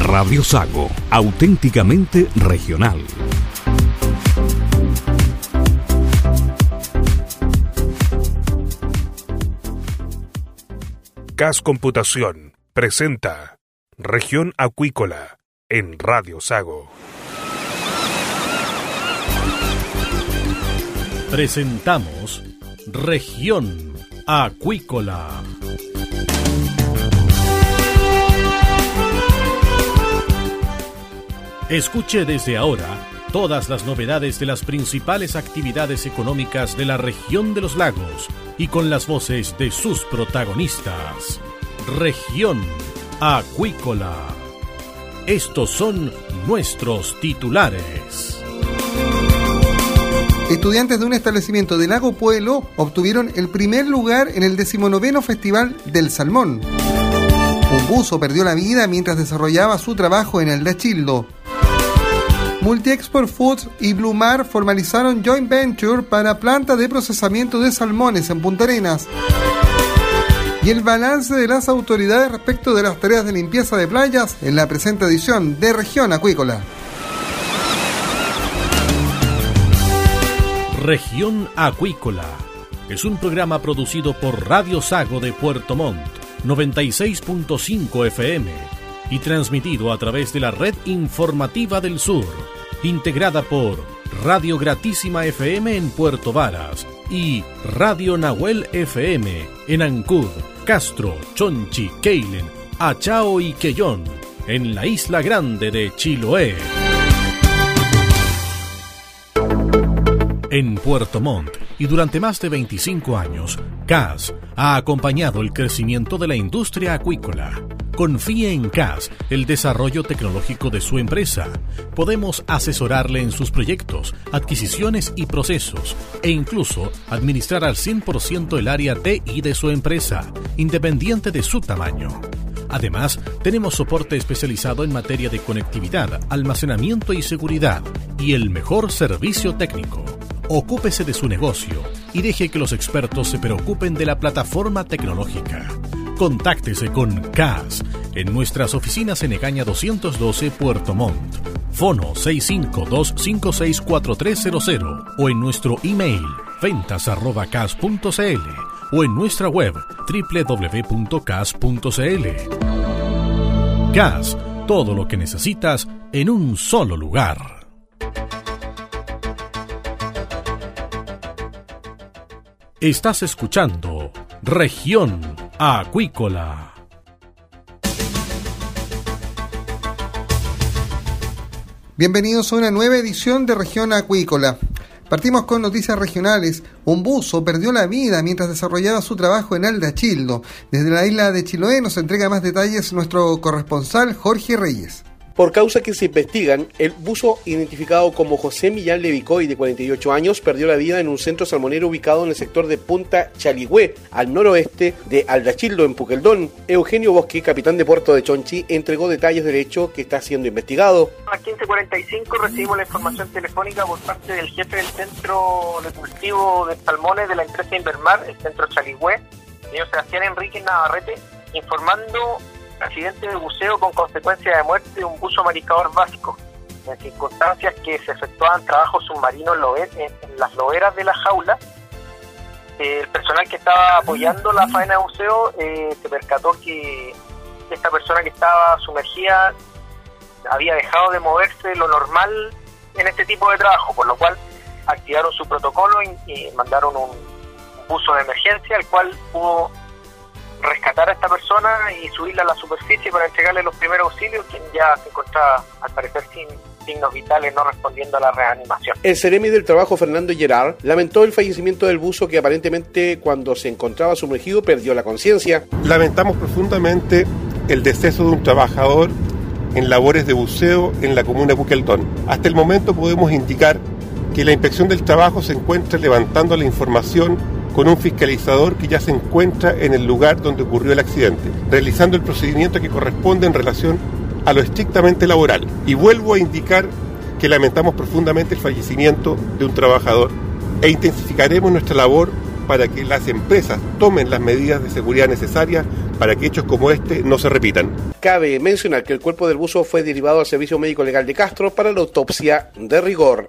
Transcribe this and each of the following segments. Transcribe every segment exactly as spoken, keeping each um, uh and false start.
Radio Sago, auténticamente regional. C A S Computación presenta Región Acuícola en Radio Sago. Presentamos Región Acuícola. Escuche desde ahora todas las novedades de las principales actividades económicas de la región de los lagos y con las voces de sus protagonistas. Región Acuícola. Estos son nuestros titulares. Estudiantes de un establecimiento de Lago Puelo obtuvieron el primer lugar en el decimonoveno Festival del Salmón. Un buzo perdió la vida mientras desarrollaba su trabajo en el Dachildo. Multiexport Foods y Blue Mar formalizaron joint venture para planta de procesamiento de salmones en Punta Arenas. Y el balance de las autoridades respecto de las tareas de limpieza de playas en la presente edición de Región Acuícola. Región Acuícola es un programa producido por Radio Sago de Puerto Montt, noventa y seis punto cinco F M, y transmitido a través de la red informativa del sur, integrada por Radio Gratísima F M en Puerto Varas y Radio Nahuel F M en Ancud, Castro, Chonchi, Keilen, Achao y Quellón, en la Isla Grande de Chiloé. En Puerto Montt y durante más de veinticinco años, C A S ha acompañado el crecimiento de la industria acuícola. Confíe en C A S el desarrollo tecnológico de su empresa. Podemos asesorarle en sus proyectos, adquisiciones y procesos, e incluso administrar al cien por ciento el área T I de su empresa, independiente de su tamaño. Además, tenemos soporte especializado en materia de conectividad, almacenamiento y seguridad, y el mejor servicio técnico. Ocúpese de su negocio y deje que los expertos se preocupen de la plataforma tecnológica. Contáctese con C A S en nuestras oficinas en Egaña doscientos doce, Puerto Montt. Fono seis cinco dos cinco seis cuatro tres cero cero o en nuestro email ventas arroba cas punto cl o en nuestra web doble u doble u doble u punto cas punto cl. C A S, todo lo que necesitas en un solo lugar. Estás escuchando Región Acuícola. Bienvenidos a una nueva edición de Región Acuícola. Partimos con noticias regionales. Un buzo perdió la vida mientras desarrollaba su trabajo en el Dachildo. Desde la isla de Chiloé nos entrega más detalles nuestro corresponsal Jorge Reyes. Por causas que se investigan, el buzo identificado como José Millán Levicoy, de cuarenta y ocho años, perdió la vida en un centro salmonero ubicado en el sector de Punta Chaligüe, al noroeste de Aldachildo, en Puqueldón. Eugenio Bosque, capitán de puerto de Chonchi, entregó detalles del hecho que está siendo investigado. A las quince cuarenta y cinco recibimos la información telefónica por parte del jefe del centro de cultivo de salmones de la empresa Invermar, el centro Chaligüe, señor Sebastián Enrique Navarrete, informando accidente de buceo con consecuencia de muerte de un buzo mariscador básico, en circunstancias que se efectuaban trabajos submarinos en las loberas de la jaula. El personal que estaba apoyando la faena de buceo eh, se percató que esta persona que estaba sumergida había dejado de moverse lo normal en este tipo de trabajo, por lo cual activaron su protocolo y, y mandaron un, un buzo de emergencia, el cual pudo rescatar a esta persona y subirla a la superficie para entregarle los primeros auxilios, quien ya se encontraba al parecer sin signos vitales, no respondiendo a la reanimación. El seremi del trabajo, Fernando Gerard, lamentó el fallecimiento del buzo que aparentemente cuando se encontraba sumergido perdió la conciencia. Lamentamos profundamente el deceso de un trabajador en labores de buceo en la comuna de Puqueldón. Hasta el momento podemos indicar que la inspección del trabajo se encuentra levantando la información con un fiscalizador que ya se encuentra en el lugar donde ocurrió el accidente, realizando el procedimiento que corresponde en relación a lo estrictamente laboral. Y vuelvo a indicar que lamentamos profundamente el fallecimiento de un trabajador e intensificaremos nuestra labor para que las empresas tomen las medidas de seguridad necesarias para que hechos como este no se repitan. Cabe mencionar que el cuerpo del buzo fue derivado al Servicio Médico Legal de Castro para la autopsia de rigor.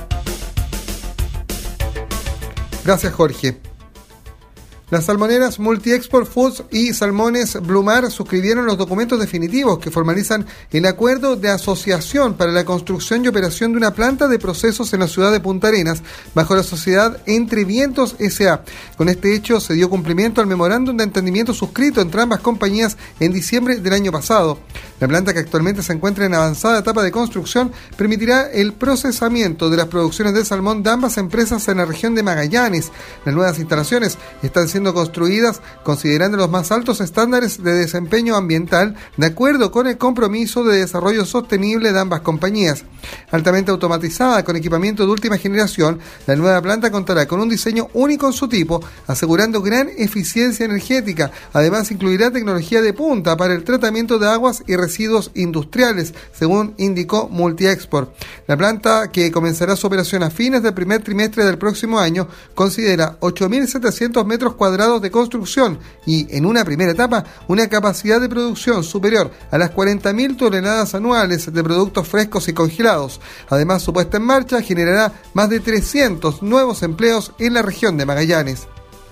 Gracias, Jorge. Las salmoneras Multi-Export Foods y Salmones Blumar suscribieron los documentos definitivos que formalizan el acuerdo de asociación para la construcción y operación de una planta de procesos en la ciudad de Punta Arenas, bajo la sociedad Entre Vientos S A Con este hecho se dio cumplimiento al memorándum de entendimiento suscrito entre ambas compañías en diciembre del año pasado. La planta, que actualmente se encuentra en avanzada etapa de construcción, permitirá el procesamiento de las producciones de salmón de ambas empresas en la región de Magallanes. Las nuevas instalaciones están siendo construidas considerando los más altos estándares de desempeño ambiental, de acuerdo con el compromiso de desarrollo sostenible de ambas compañías. Altamente automatizada con equipamiento de última generación, la nueva planta contará con un diseño único en su tipo, asegurando gran eficiencia energética. Además, incluirá tecnología de punta para el tratamiento de aguas y residuos industriales, según indicó Multi-Export. La planta, que comenzará su operación a fines del primer trimestre del próximo año, considera ocho mil setecientos metros cuadrados de construcción y, en una primera etapa, una capacidad de producción superior a las cuarenta mil toneladas anuales de productos frescos y congelados. Además, su puesta en marcha generará más de trescientos nuevos empleos en la región de Magallanes.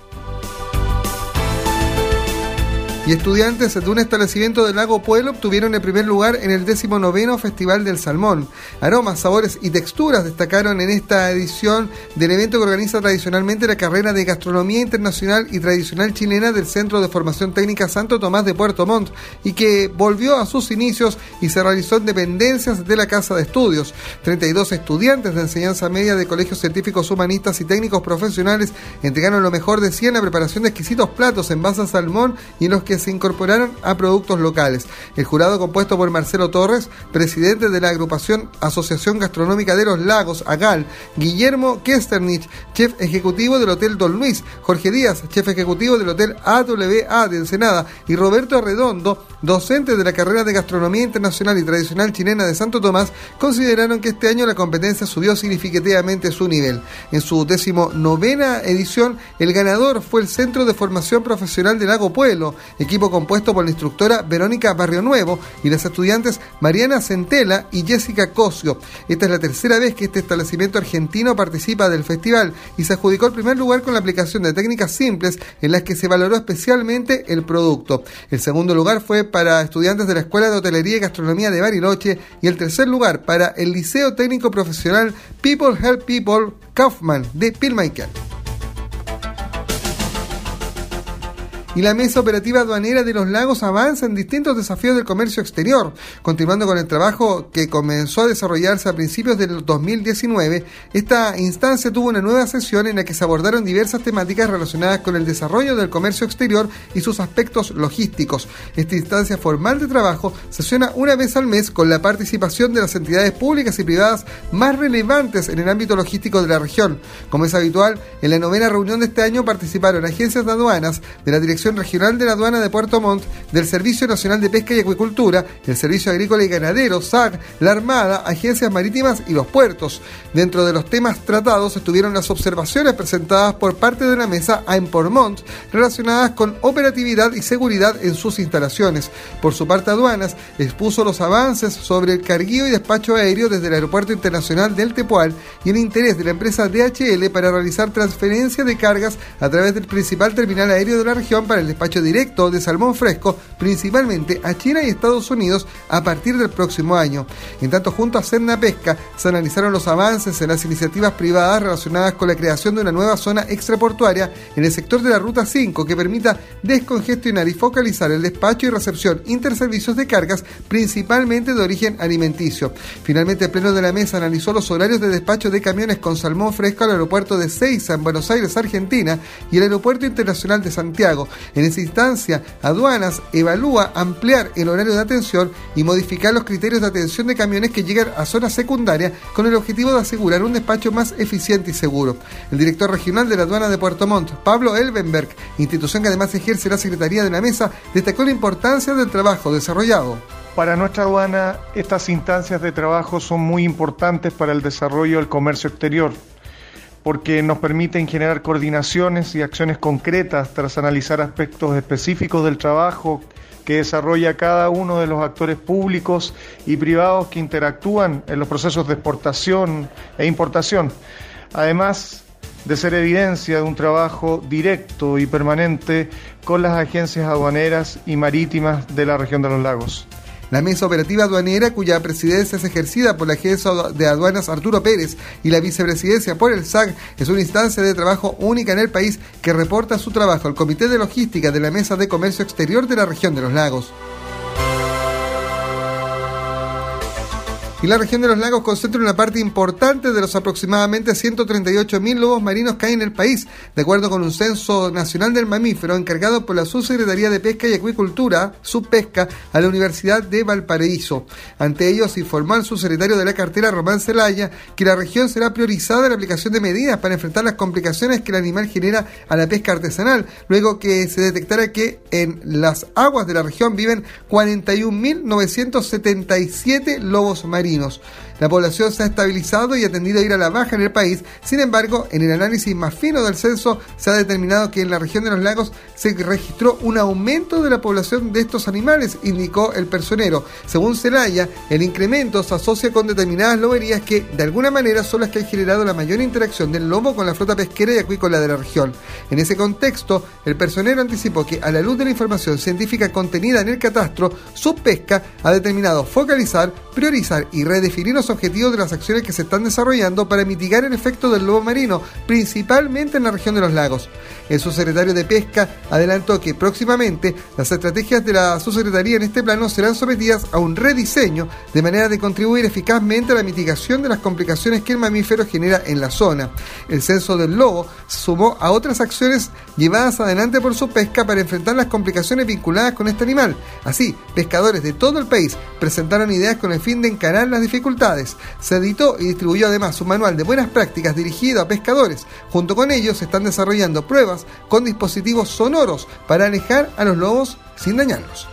Y estudiantes de un establecimiento del Lago Pueblo obtuvieron el primer lugar en el décimo noveno Festival del Salmón. Aromas, sabores y texturas destacaron en esta edición del evento que organiza tradicionalmente la carrera de Gastronomía Internacional y Tradicional Chilena del Centro de Formación Técnica Santo Tomás de Puerto Montt, y que volvió a sus inicios y se realizó en dependencias de la Casa de Estudios. treinta y dos estudiantes de enseñanza media de colegios científicos, humanistas y técnicos profesionales entregaron lo mejor de sí en la preparación de exquisitos platos en base a salmón y en los que se incorporaron a productos locales. El jurado, compuesto por Marcelo Torres, presidente de la agrupación Asociación Gastronómica de los Lagos, AGAL, Guillermo Kesternich, chef ejecutivo del Hotel Don Luis, Jorge Díaz, chef ejecutivo del Hotel A W A de Ensenada, y Roberto Arredondo, docente de la carrera de Gastronomía Internacional y Tradicional Chilena de Santo Tomás, consideraron que este año la competencia subió significativamente su nivel. En su décimo novena edición, el ganador fue el Centro de Formación Profesional de Lago Pueblo, equipo compuesto por la instructora Verónica Barrio Nuevo y las estudiantes Mariana Centela y Jessica Cosio. Esta es la tercera vez que este establecimiento argentino participa del festival y se adjudicó el primer lugar con la aplicación de técnicas simples en las que se valoró especialmente el producto. El segundo lugar fue para estudiantes de la Escuela de Hotelería y Gastronomía de Bariloche y el tercer lugar para el Liceo Técnico Profesional People Help People Kaufman de Pilmaiquén. Y la Mesa Operativa Aduanera de los Lagos avanza en distintos desafíos del comercio exterior. Continuando con el trabajo que comenzó a desarrollarse a principios del dos mil diecinueve, esta instancia tuvo una nueva sesión en la que se abordaron diversas temáticas relacionadas con el desarrollo del comercio exterior y sus aspectos logísticos. Esta instancia formal de trabajo sesiona una vez al mes con la participación de las entidades públicas y privadas más relevantes en el ámbito logístico de la región. Como es habitual, en la novena reunión de este año participaron agencias de aduanas de la Dirección Regional de la Aduana de Puerto Montt, del Servicio Nacional de Pesca y Acuicultura, el Servicio Agrícola y Ganadero, S A C, la Armada, agencias marítimas y los puertos. Dentro de los temas tratados estuvieron las observaciones presentadas por parte de la mesa a Empormont relacionadas con operatividad y seguridad en sus instalaciones. Por su parte, Aduanas expuso los avances sobre el carguío y despacho aéreo desde el Aeropuerto Internacional del Tepual y el interés de la empresa D H L para realizar transferencia de cargas a través del principal terminal aéreo de la región para el despacho directo de salmón fresco, principalmente a China y Estados Unidos, a partir del próximo año. En tanto, junto a Sedna Pesca, se analizaron los avances en las iniciativas privadas relacionadas con la creación de una nueva zona extraportuaria en el sector de la Ruta cinco que permita descongestionar y focalizar el despacho y recepción interservicios de cargas, principalmente de origen alimenticio. Finalmente, el Pleno de la Mesa analizó los horarios de despacho de camiones con salmón fresco al aeropuerto de Seiza, en Buenos Aires, Argentina, y el Aeropuerto Internacional de Santiago. En esa instancia, Aduanas evalúa ampliar el horario de atención y modificar los criterios de atención de camiones que llegan a zona secundaria con el objetivo de asegurar un despacho más eficiente y seguro. El director regional de la Aduana de Puerto Montt, Pablo Elbenberg, institución que además ejerce la Secretaría de la Mesa, destacó la importancia del trabajo desarrollado. Para nuestra aduana, estas instancias de trabajo son muy importantes para el desarrollo del comercio exterior, porque nos permiten generar coordinaciones y acciones concretas tras analizar aspectos específicos del trabajo que desarrolla cada uno de los actores públicos y privados que interactúan en los procesos de exportación e importación, además de ser evidencia de un trabajo directo y permanente con las agencias aduaneras y marítimas de la región de los lagos. La mesa operativa aduanera, cuya presidencia es ejercida por la jefa de aduanas Arturo Pérez y la vicepresidencia por el S A C, es una instancia de trabajo única en el país que reporta su trabajo al Comité de Logística de la Mesa de Comercio Exterior de la región de los lagos. Y la región de los lagos concentra una parte importante de los aproximadamente ciento treinta y ocho mil lobos marinos que hay en el país, de acuerdo con un censo nacional del mamífero encargado por la Subsecretaría de Pesca y Acuicultura, Subpesca, a la Universidad de Valparaíso. Ante ello, se informó al subsecretario de la cartera, Román Zelaya, que la región será priorizada en la aplicación de medidas para enfrentar las complicaciones que el animal genera a la pesca artesanal, luego que se detectara que en las aguas de la región viven cuarenta y un mil novecientos setenta y siete lobos marinos. La población se ha estabilizado y ha tendido a ir a la baja en el país. Sin embargo, en el análisis más fino del censo se ha determinado que en la región de los lagos se registró un aumento de la población de estos animales, indicó el personero. Según Zelaya, el incremento se asocia con determinadas loberías que, de alguna manera, son las que han generado la mayor interacción del lobo con la flota pesquera y acuícola de la región. En ese contexto, el personero anticipó que, a la luz de la información científica contenida en el catastro, Subpesca ha determinado focalizar, priorizar y redefinir los objetivos de las acciones que se están desarrollando para mitigar el efecto del lobo marino, principalmente en la región de los lagos. El subsecretario de Pesca adelantó que próximamente las estrategias de la subsecretaría en este plano serán sometidas a un rediseño de manera de contribuir eficazmente a la mitigación de las complicaciones que el mamífero genera en la zona. El censo del lobo se sumó a otras acciones llevadas adelante por Subpesca para enfrentar las complicaciones vinculadas con este animal. Así, pescadores de todo el país presentaron ideas con el fin de encarar las dificultades. Se editó y distribuyó además un manual de buenas prácticas dirigido a pescadores. Junto con ellos se están desarrollando pruebas con dispositivos sonoros para alejar a los lobos sin dañarlos.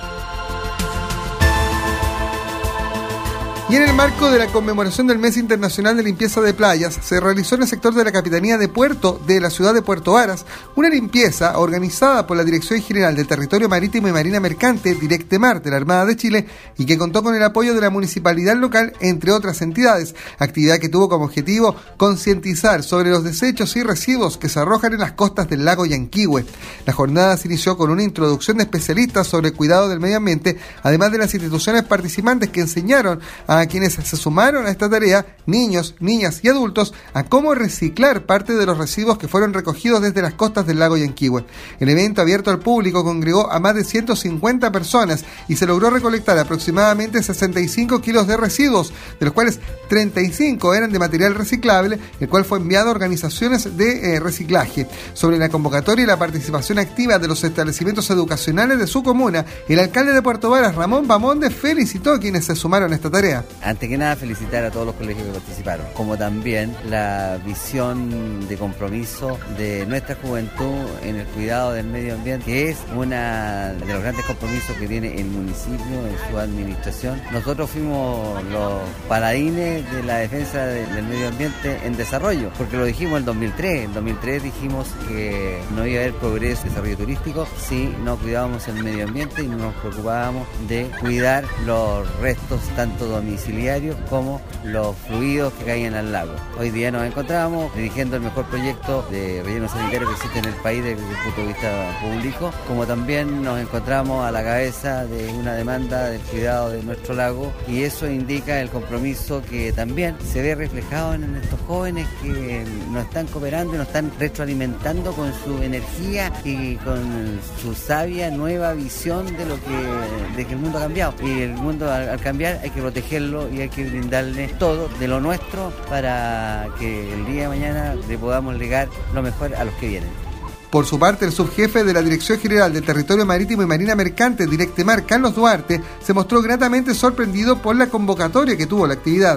Y en el marco de la conmemoración del Mes Internacional de Limpieza de Playas, se realizó en el sector de la Capitanía de Puerto de la ciudad de Puerto Varas una limpieza organizada por la Dirección General del Territorio Marítimo y Marina Mercante, Directemar, de la Armada de Chile, y que contó con el apoyo de la municipalidad local, entre otras entidades, actividad que tuvo como objetivo concientizar sobre los desechos y residuos que se arrojan en las costas del lago Yanquihue. La jornada se inició con una introducción de especialistas sobre el cuidado del medio ambiente, además de las instituciones participantes que enseñaron a a quienes se sumaron a esta tarea, niños, niñas y adultos, a cómo reciclar parte de los residuos que fueron recogidos desde las costas del lago Yanquihue. El evento, abierto al público, congregó a más de ciento cincuenta personas y se logró recolectar aproximadamente sesenta y cinco kilos de residuos, de los cuales treinta y cinco eran de material reciclable, el cual fue enviado a organizaciones de eh, reciclaje. Sobre la convocatoria y la participación activa de los establecimientos educacionales de su comuna, el alcalde de Puerto Varas, Ramón Bamonde, felicitó a quienes se sumaron a esta tarea. Antes que nada, felicitar a todos los colegios que participaron, como también la visión de compromiso de nuestra juventud en el cuidado del medio ambiente, que es uno de los grandes compromisos que tiene el municipio en su administración. Nosotros fuimos los paladines de la defensa de, del medio ambiente en desarrollo, porque lo dijimos en el dos mil tres. En el dos mil tres dijimos que no iba a haber progreso y desarrollo turístico si no cuidábamos el medio ambiente y no nos preocupábamos de cuidar los restos tanto domiciliarios como los fluidos que caen al lago. Hoy día nos encontramos dirigiendo el mejor proyecto de relleno sanitario que existe en el país desde el punto de vista público, como también nos encontramos a la cabeza de una demanda del cuidado de nuestro lago, y eso indica el compromiso que también se ve reflejado en estos jóvenes que nos están cooperando y nos están retroalimentando con su energía y con su sabia nueva visión de lo que, de que el mundo ha cambiado, y el mundo al, al cambiar hay que protegerlo y hay que brindarle todo de lo nuestro para que el día de mañana le podamos legar lo mejor a los que vienen. Por su parte, el subjefe de la Dirección General del Territorio Marítimo y Marina Mercante, Directemar, Carlos Duarte, se mostró gratamente sorprendido por la convocatoria que tuvo la actividad.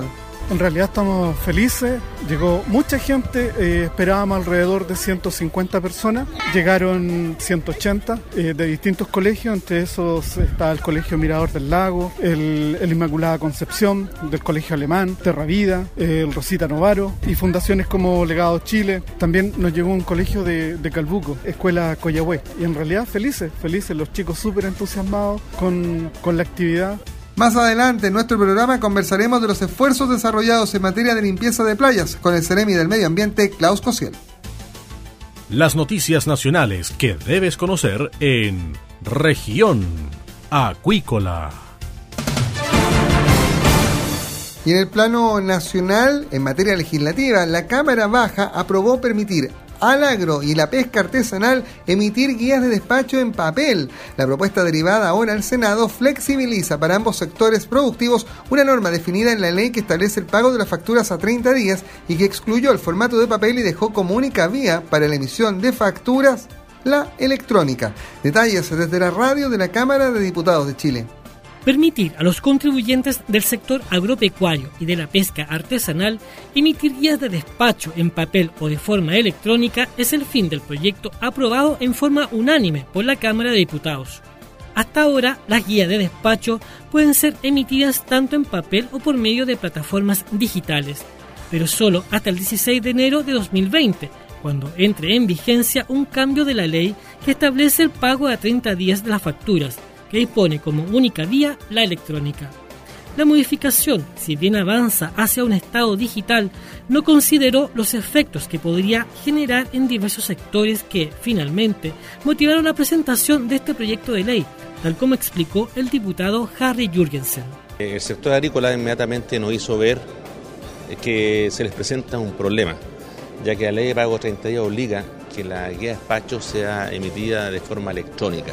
En realidad estamos felices, llegó mucha gente, eh, esperábamos alrededor de ciento cincuenta personas, llegaron ciento ochenta eh, de distintos colegios, entre esos está el Colegio Mirador del Lago, el, el Inmaculada Concepción, del Colegio Alemán, Terra Vida, eh, el Rosita Novaro y fundaciones como Legado Chile. También nos llegó un colegio de, de Calbuco, Escuela Coyahue, y en realidad felices, felices, los chicos súper entusiasmados con, con la actividad. Más adelante en nuestro programa conversaremos de los esfuerzos desarrollados en materia de limpieza de playas con el Ceremi del Medio Ambiente, Klaus Cosiel. Las noticias nacionales que debes conocer en Región Acuícola. Y en el plano nacional, en materia legislativa, la Cámara Baja aprobó permitir al agro y la pesca artesanal emitir guías de despacho en papel. La propuesta derivada ahora al Senado flexibiliza para ambos sectores productivos una norma definida en la ley que establece el pago de las facturas a treinta días y que excluyó el formato de papel y dejó como única vía para la emisión de facturas la electrónica. Detalles desde la radio de la Cámara de Diputados de Chile. Permitir a los contribuyentes del sector agropecuario y de la pesca artesanal emitir guías de despacho en papel o de forma electrónica es el fin del proyecto aprobado en forma unánime por la Cámara de Diputados. Hasta ahora, las guías de despacho pueden ser emitidas tanto en papel o por medio de plataformas digitales, pero solo hasta el dieciséis de enero de dos mil veinte, cuando entre en vigencia un cambio de la ley que establece el pago a treinta días de las facturas, que dispone como única vía la electrónica. La modificación, si bien avanza hacia un estado digital, no consideró los efectos que podría generar en diversos sectores que, finalmente, motivaron la presentación de este proyecto de ley, tal como explicó el diputado Harry Jurgensen. El sector agrícola inmediatamente nos hizo ver que se les presenta un problema, ya que la ley de pago treinta días obliga que la guía de despacho sea emitida de forma electrónica.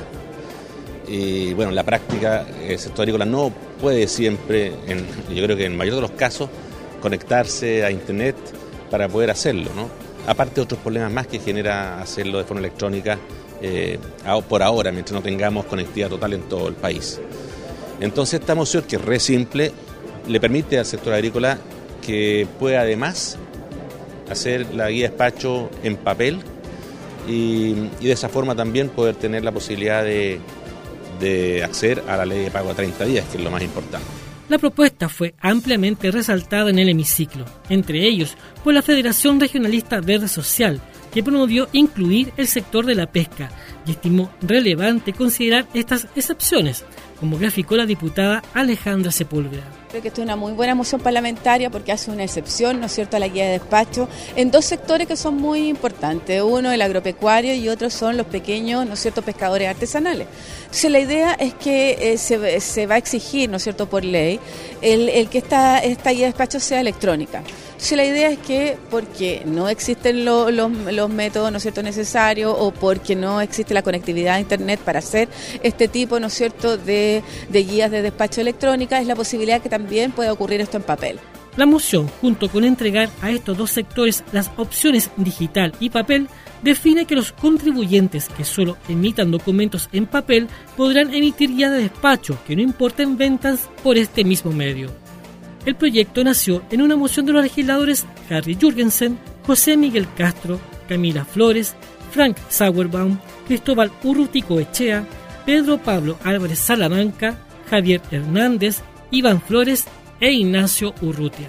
Y bueno, en la práctica el sector agrícola no puede siempre, en, yo creo que en el mayor de los casos, conectarse a internet para poder hacerlo, ¿no? Aparte de otros problemas más que genera hacerlo de forma electrónica eh, por ahora, mientras no tengamos conectividad total en todo el país. Entonces esta moción, que es re simple, le permite al sector agrícola que pueda además hacer la guía de despacho en papel y, y de esa forma también poder tener la posibilidad de de acceder a la ley de pago a treinta días, que es lo más importante. La propuesta fue ampliamente resaltada en el hemiciclo, entre ellos por la Federación Regionalista Verde Social, que promovió incluir el sector de la pesca y estimó relevante considerar estas excepciones, como graficó la diputada Alejandra Sepúlveda. Creo que esto es una muy buena moción parlamentaria porque hace una excepción, ¿no es cierto?, a la guía de despacho en dos sectores que son muy importantes. Uno, el agropecuario, y otro son los pequeños, ¿no es cierto?, pescadores artesanales. Entonces la idea es que eh, se, se va a exigir, ¿no es cierto?, por ley, el, el que esta, esta guía de despacho sea electrónica. Entonces la idea es que porque no existen lo, los, los métodos, ¿no es cierto?, necesarios, o porque no existe la conectividad a internet para hacer este tipo, ¿no es cierto?, de, de guías de despacho electrónica, es la posibilidad que también pueda ocurrir esto en papel. La moción, junto con entregar a estos dos sectores las opciones digital y papel, define que los contribuyentes que solo emitan documentos en papel podrán emitir guías de despacho que no importen ventas por este mismo medio. El proyecto nació en una moción de los legisladores Harry Jurgensen, José Miguel Castro, Camila Flores, Frank Sauerbaum, Cristóbal Urruticoechea, Pedro Pablo Álvarez Salamanca, Javier Hernández, Iván Flores e Ignacio Urrutia.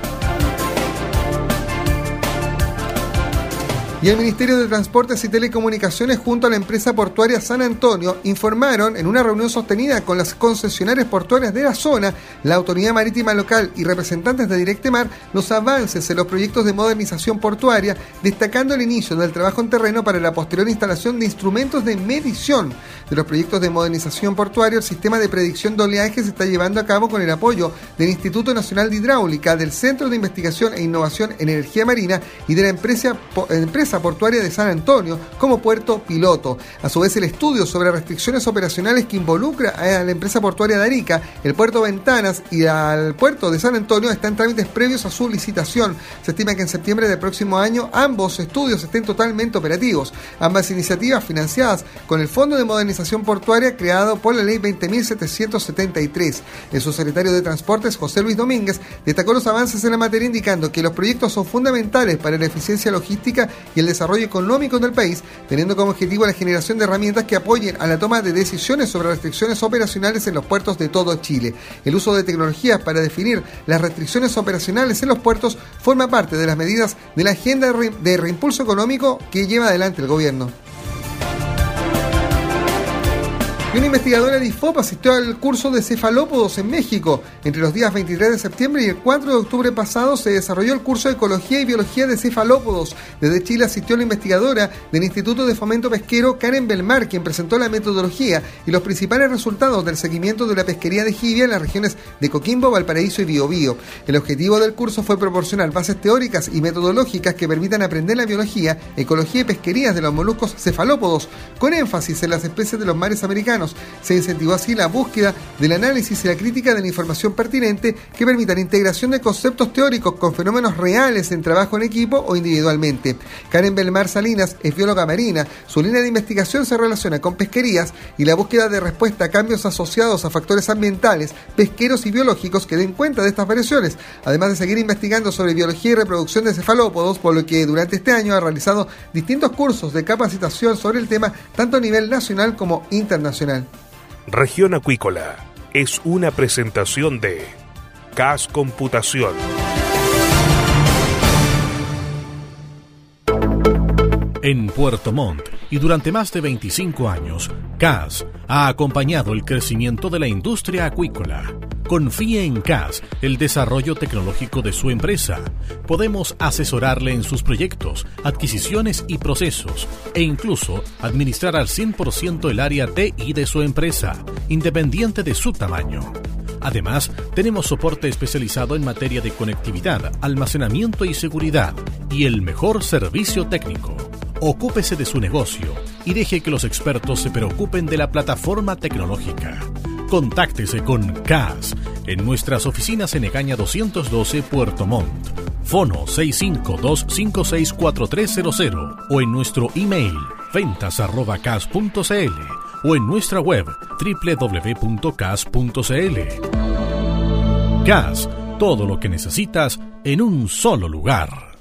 Y el Ministerio de Transportes y Telecomunicaciones junto a la empresa portuaria San Antonio informaron en una reunión sostenida con las concesionarias portuarias de la zona, la autoridad marítima local y representantes de Directemar los avances en los proyectos de modernización portuaria, destacando el inicio del trabajo en terreno para la posterior instalación de instrumentos de medición. De los proyectos de modernización portuaria, el sistema de predicción de oleaje se está llevando a cabo con el apoyo del Instituto Nacional de Hidráulica, del Centro de Investigación e Innovación en Energía Marina y de la empresa, empresa empresa portuaria de San Antonio como puerto piloto. A su vez, el estudio sobre restricciones operacionales que involucra a la empresa portuaria de Arica, el puerto Ventanas y al puerto de San Antonio está en trámites previos a su licitación. Se estima que en septiembre del próximo año ambos estudios estén totalmente operativos. Ambas iniciativas financiadas con el Fondo de Modernización Portuaria creado por la Ley veinte mil setecientos setenta y tres. El subsecretario de Transportes, José Luis Domínguez, destacó los avances en la materia indicando que los proyectos son fundamentales para la eficiencia logística y el desarrollo económico del país, teniendo como objetivo la generación de herramientas que apoyen a la toma de decisiones sobre restricciones operacionales en los puertos de todo Chile. El uso de tecnologías para definir las restricciones operacionales en los puertos forma parte de las medidas de la agenda de reimpulso económico que lleva adelante el gobierno. Y una investigadora de IFOP asistió al curso de cefalópodos en México. Entre los días veintitrés de septiembre y el cuatro de octubre pasado se desarrolló el curso de Ecología y Biología de Cefalópodos. Desde Chile asistió la investigadora del Instituto de Fomento Pesquero, Karen Belmar, quien presentó la metodología y los principales resultados del seguimiento de la pesquería de jibia en las regiones de Coquimbo, Valparaíso y Biobío. El objetivo del curso fue proporcionar bases teóricas y metodológicas que permitan aprender la biología, ecología y pesquerías de los moluscos cefalópodos, con énfasis en las especies de los mares americanos. Se incentivó así la búsqueda del análisis y la crítica de la información pertinente que permita la integración de conceptos teóricos con fenómenos reales en trabajo en equipo o individualmente. Karen Belmar Salinas es bióloga marina. Su línea de investigación se relaciona con pesquerías y la búsqueda de respuesta a cambios asociados a factores ambientales, pesqueros y biológicos que den cuenta de estas variaciones, además de seguir investigando sobre biología y reproducción de cefalópodos, por lo que durante este año ha realizado distintos cursos de capacitación sobre el tema, tanto a nivel nacional como internacional. Región Acuícola es una presentación de C A S Computación. En Puerto Montt y durante más de veinticinco años, C A S ha acompañado el crecimiento de la industria acuícola. Confíe en C A S el desarrollo tecnológico de su empresa. Podemos asesorarle en sus proyectos, adquisiciones y procesos, e incluso administrar al cien por ciento el área T I de su empresa, independiente de su tamaño. Además, tenemos soporte especializado en materia de conectividad, almacenamiento y seguridad, y el mejor servicio técnico. Ocúpese de su negocio y deje que los expertos se preocupen de la plataforma tecnológica. Contáctese con C A S en nuestras oficinas en Egaña doscientos doce, Puerto Montt. Fono seis cinco dos cinco seis cuatro tres cero cero o en nuestro email ventas arroba cas punto cl o en nuestra web doble u doble u doble u punto cas punto cl. C A S, todo lo que necesitas en un solo lugar.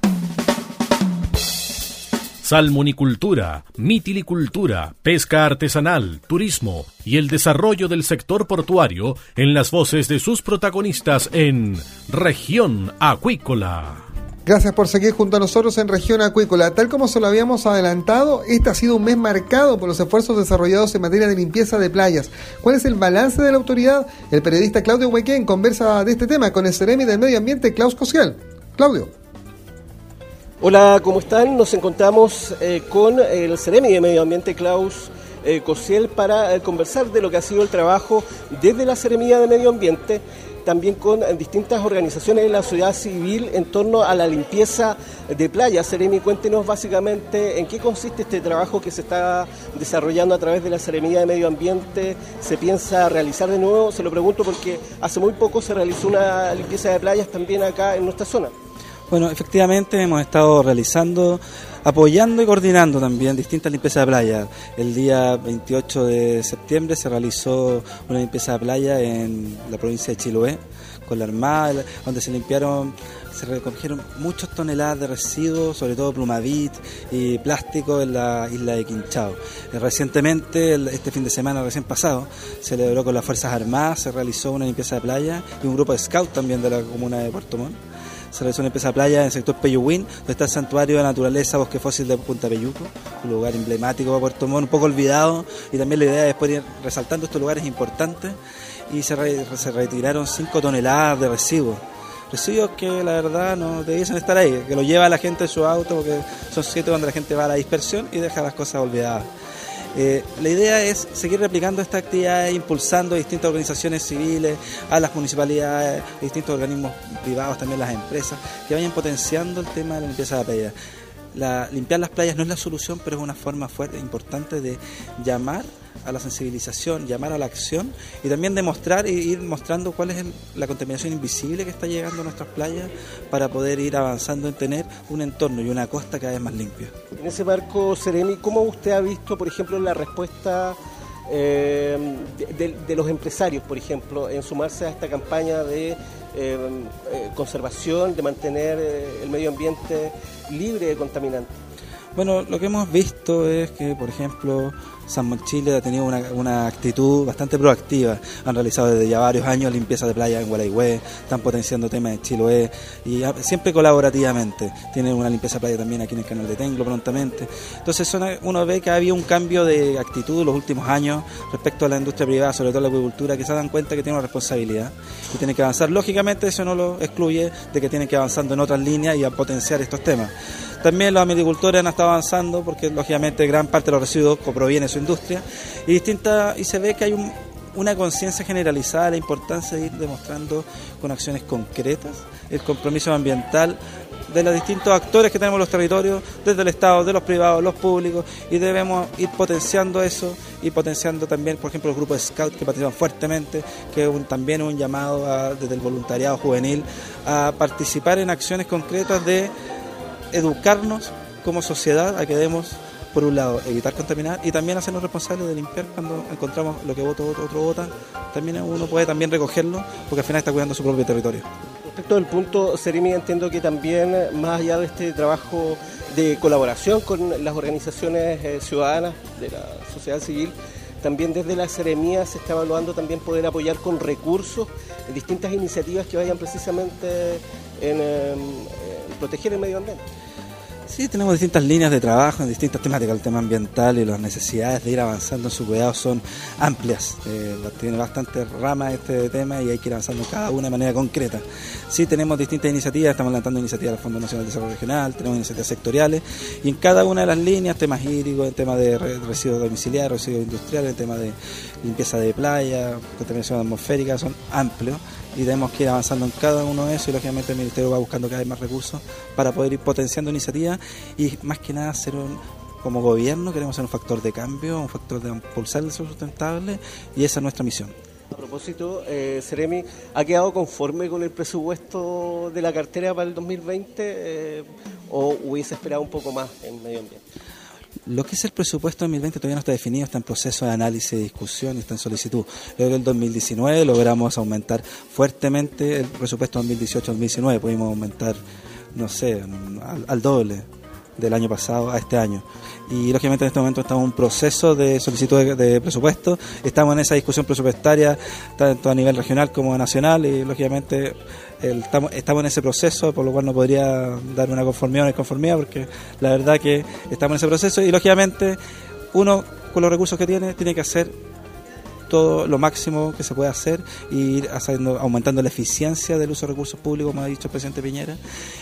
Salmonicultura, mitilicultura, pesca artesanal, turismo y el desarrollo del sector portuario en las voces de sus protagonistas en Región Acuícola. Gracias por seguir junto a nosotros en Región Acuícola. Tal como se lo habíamos adelantado, este ha sido un mes marcado por los esfuerzos desarrollados en materia de limpieza de playas. ¿Cuál es el balance de la autoridad? El periodista Claudio Huequén conversa de este tema con el Ceremi del Medio Ambiente, Klaus Cosiel. Claudio. Hola, ¿cómo están? Nos encontramos eh, con el Ceremi de Medio Ambiente, Klaus eh, Cosiel, para eh, conversar de lo que ha sido el trabajo desde la Seremía de Medio Ambiente, también con eh, distintas organizaciones de la sociedad civil en torno a la limpieza de playas. Ceremi, cuéntenos básicamente en qué consiste este trabajo que se está desarrollando a través de la Seremía de Medio Ambiente. ¿Se piensa realizar de nuevo? Se lo pregunto porque hace muy poco se realizó una limpieza de playas también acá en nuestra zona. Bueno, efectivamente hemos estado realizando, apoyando y coordinando también distintas limpiezas de playa. El día veintiocho de septiembre se realizó una limpieza de playa en la provincia de Chiloé con la Armada, donde se limpiaron, se recogieron muchas toneladas de residuos, sobre todo plumavit y plástico en la isla de Quinchao. Recientemente, este fin de semana recién pasado, se celebró con las Fuerzas Armadas, se realizó una limpieza de playa y un grupo de scout también de la comuna de Puerto Montt. Se realizó una limpieza de playa en el sector Peyuhuín, donde está el Santuario de Naturaleza Bosque Fósil de Punta Peyuco, un lugar emblemático para Puerto Montt, un poco olvidado, y también la idea es después ir resaltando estos lugares importantes, y se, re, se retiraron cinco toneladas de residuos. Residuos que la verdad no debiesen estar ahí, que lo lleva la gente en su auto, porque son sitios donde la gente va a la dispersión y deja las cosas olvidadas. Eh, la idea es seguir replicando esta actividad, impulsando a distintas organizaciones civiles, a las municipalidades, a distintos organismos privados, también las empresas, que vayan potenciando el tema de la limpieza de playa. la, limpiar las playas no es la solución, pero es una forma fuerte e importante de llamar a la sensibilización, llamar a la acción y también demostrar e ir mostrando cuál es el, la contaminación invisible que está llegando a nuestras playas para poder ir avanzando en tener un entorno y una costa cada vez más limpia. En ese marco, Seremi, ¿cómo usted ha visto, por ejemplo, la respuesta eh, de, de, de los empresarios, por ejemplo, en sumarse a esta campaña de eh, eh, conservación, de mantener eh, el medio ambiente libre de contaminantes? Bueno, lo que hemos visto es que, por ejemplo, Salmón Chile ha tenido una, una actitud bastante proactiva. Han realizado desde ya varios años limpieza de playa en Gualeguay, están potenciando temas de Chiloé y siempre colaborativamente. Tienen una limpieza de playa también aquí en el canal de Tenglo prontamente. Entonces uno ve que había un cambio de actitud en los últimos años respecto a la industria privada, sobre todo la acuicultura, que se dan cuenta que tiene una responsabilidad y tienen que avanzar. Lógicamente eso no lo excluye de que tienen que avanzando en otras líneas y a potenciar estos temas. También los agricultores han estado avanzando porque lógicamente gran parte de los residuos proviene de su industria y distinta y se ve que hay un, una conciencia generalizada de la importancia de ir demostrando con acciones concretas el compromiso ambiental de los distintos actores que tenemos en los territorios, desde el Estado, de los privados, los públicos, y debemos ir potenciando eso y potenciando también, por ejemplo, los grupos de Scout que participan fuertemente, que es un, también un llamado a, desde el voluntariado juvenil a participar en acciones concretas de educarnos como sociedad a que debemos, por un lado, evitar contaminar y también hacernos responsables de limpiar cuando encontramos lo que vota otro, otro vota. También uno puede también recogerlo porque al final está cuidando su propio territorio. Respecto al punto, Seremi, entiendo que también, más allá de este trabajo de colaboración con las organizaciones eh, ciudadanas de la sociedad civil, también desde la Seremía se está evaluando también poder apoyar con recursos en distintas iniciativas que vayan precisamente en, eh, en proteger el medio ambiente. Sí, tenemos distintas líneas de trabajo en distintas temáticas. El tema ambiental y las necesidades de ir avanzando en su cuidado son amplias. Eh, tiene bastantes ramas este tema y hay que ir avanzando en cada una de manera concreta. Sí, tenemos distintas iniciativas, estamos lanzando iniciativas del Fondo Nacional de Desarrollo Regional, tenemos iniciativas sectoriales y en cada una de las líneas, temas hídricos, en tema de residuos domiciliarios, residuos industriales, en tema de limpieza de playa, contaminación atmosférica, son amplios. Y tenemos que ir avanzando en cada uno de eso y lógicamente el Ministerio va buscando cada vez más recursos para poder ir potenciando iniciativas y más que nada ser un, como gobierno queremos ser un factor de cambio, un factor de impulsar el desarrollo sustentable y esa es nuestra misión. A propósito, eh, Seremi, ¿ha quedado conforme con el presupuesto de la cartera para el dos mil veinte eh, o hubiese esperado un poco más en medio ambiente? Lo que es el presupuesto dos mil veinte todavía no está definido, está en proceso de análisis y discusión y está en solicitud. Luego el dos mil diecinueve logramos aumentar fuertemente el presupuesto dos mil dieciocho dos mil diecinueve, pudimos aumentar, no sé, al, al doble del año pasado a este año. Y lógicamente en este momento estamos en un proceso de solicitud de, de presupuesto, estamos en esa discusión presupuestaria tanto a nivel regional como nacional y lógicamente el, estamos, estamos en ese proceso, por lo cual no podría dar una conformidad o una inconformidad porque la verdad que estamos en ese proceso y lógicamente uno con los recursos que tiene tiene que hacer todo lo máximo que se puede hacer y ir haciendo, aumentando la eficiencia del uso de recursos públicos, como ha dicho el presidente Piñera,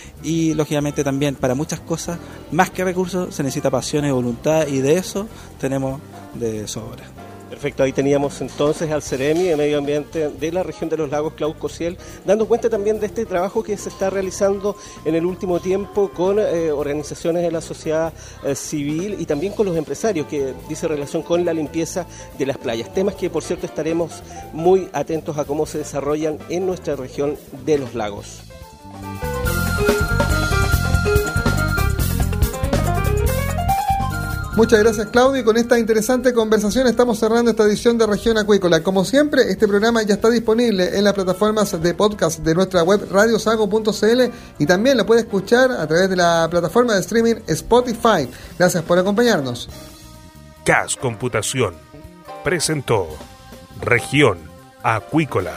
y lógicamente también para muchas cosas, más que recursos, se necesita pasión y voluntad y de eso tenemos de sobra. Perfecto, ahí teníamos entonces al Seremi de Medio Ambiente de la región de los lagos, Claudio Cosiel, dando cuenta también de este trabajo que se está realizando en el último tiempo con eh, organizaciones de la sociedad eh, civil y también con los empresarios, que dice relación con la limpieza de las playas. Temas que, por cierto, estaremos muy atentos a cómo se desarrollan en nuestra región de los lagos. Muchas gracias, Claudio, y con esta interesante conversación estamos cerrando esta edición de Región Acuícola. Como siempre, este programa ya está disponible en las plataformas de podcast de nuestra web radio sago punto c l y también lo puede escuchar a través de la plataforma de streaming Spotify. Gracias por acompañarnos. C A S Computación presentó Región Acuícola.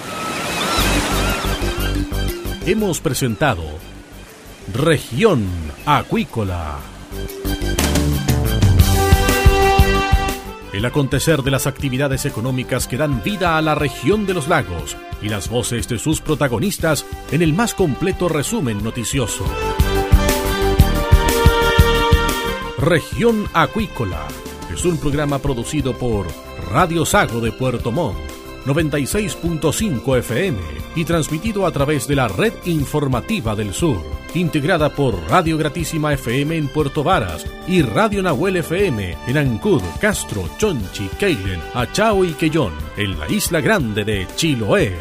Hemos presentado Región Acuícola. El acontecer de las actividades económicas que dan vida a la región de los lagos y las voces de sus protagonistas en el más completo resumen noticioso. Región Acuícola es un programa producido por Radio Sago de Puerto Montt, noventa y seis punto cinco F M y transmitido a través de la Red Informativa del Sur. integrada por Radio Gratísima F M en Puerto Varas y Radio Nahuel F M en Ancud, Castro, Chonchi, Keilen, Achao y Quellón, en la isla grande de Chiloé.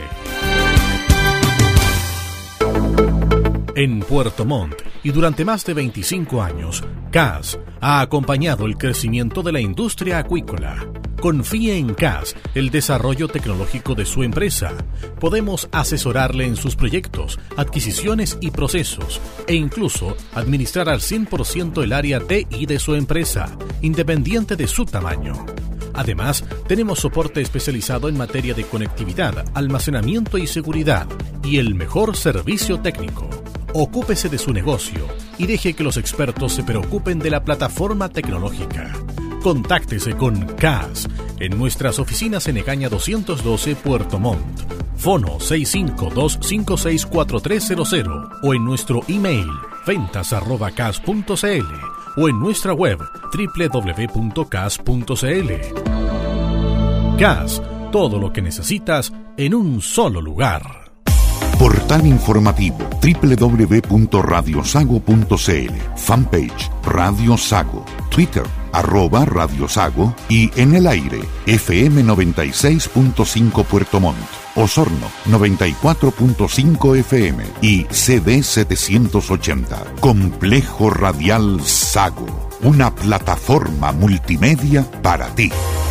En Puerto Montt y durante más de veinticinco años, C A S ha acompañado el crecimiento de la industria acuícola. Confíe en C A S el desarrollo tecnológico de su empresa. Podemos asesorarle en sus proyectos, adquisiciones y procesos, e incluso administrar al cien por ciento el área T I de su empresa, independiente de su tamaño. Además, tenemos soporte especializado en materia de conectividad, almacenamiento y seguridad, y el mejor servicio técnico. Ocúpese de su negocio y deje que los expertos se preocupen de la plataforma tecnológica. Contáctese con C A S en nuestras oficinas en Egaña doscientos doce, Puerto Montt. Fono seis cinco dos cinco seis cuatro tres cero cero o en nuestro email ventas arroba cas punto cl o en nuestra web doble u doble u doble u punto cas punto cl. C A S, todo lo que necesitas en un solo lugar. Portal informativo doble u doble u doble u punto radio sago punto cl, fanpage Radio Sago, Twitter arroba Radio Sago y en el aire F M noventa y seis punto cinco Puerto Montt, Osorno noventa y cuatro punto cinco F M y C D setecientos ochenta. Complejo Radial Sago, una plataforma multimedia para ti.